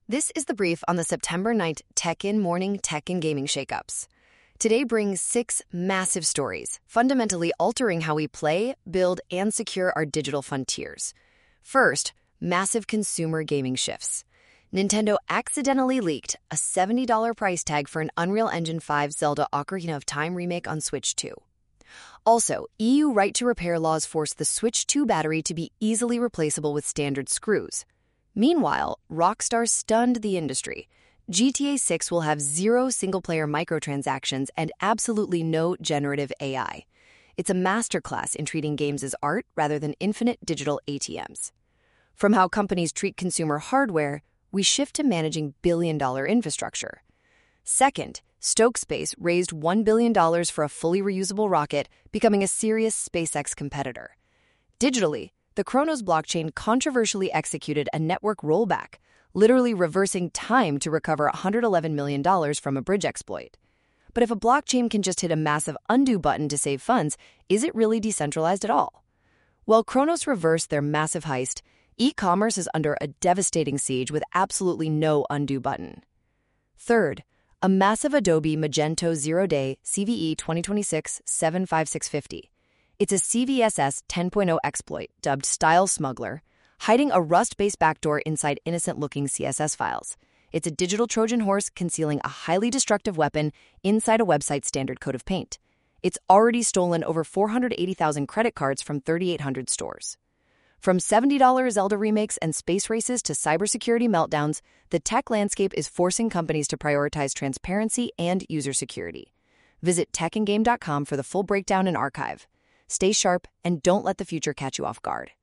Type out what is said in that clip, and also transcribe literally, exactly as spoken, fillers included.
This is the brief on the September ninth Tech-In Morning Tech and Gaming Shakeups. Today brings six massive stories, fundamentally altering how we play, build, and secure our digital frontiers. First, massive consumer gaming shifts. Nintendo accidentally leaked a seventy dollars price tag for an Unreal Engine five Zelda Ocarina of Time remake on Switch two. Also, E U right-to-repair laws force the Switch two battery to be easily replaceable with standard screws. Meanwhile, Rockstar stunned the industry. G T A six will have zero single-player microtransactions and absolutely no generative A I. It's a masterclass in treating games as art rather than infinite digital A T Ms. From how companies treat consumer hardware, we shift to managing billion-dollar infrastructure. Second, Stoke Space raised one billion dollars for a fully reusable rocket, becoming a serious SpaceX competitor. Digitally, the Kronos blockchain controversially executed a network rollback, literally reversing time to recover one hundred eleven million dollars from a bridge exploit. But if a blockchain can just hit a massive undo button to save funds, is it really decentralized at all? While Kronos reversed their massive heist, e-commerce is under a devastating siege with absolutely no undo button. Third, a massive Adobe Magento zero-day C V E twenty twenty-six dash seven five six five zero. It's a C V S S ten point oh exploit dubbed Style Smuggler, hiding a Rust-based backdoor inside innocent-looking C S S files. It's a digital Trojan horse concealing a highly destructive weapon inside a website's standard coat of paint. It's already stolen over four hundred eighty thousand credit cards from thirty-eight hundred stores. From seventy dollars Zelda remakes and space races to cybersecurity meltdowns, the tech landscape is forcing companies to prioritize transparency and user security. Visit tech and game dot com for the full breakdown and archive. Stay sharp and don't let the future catch you off guard.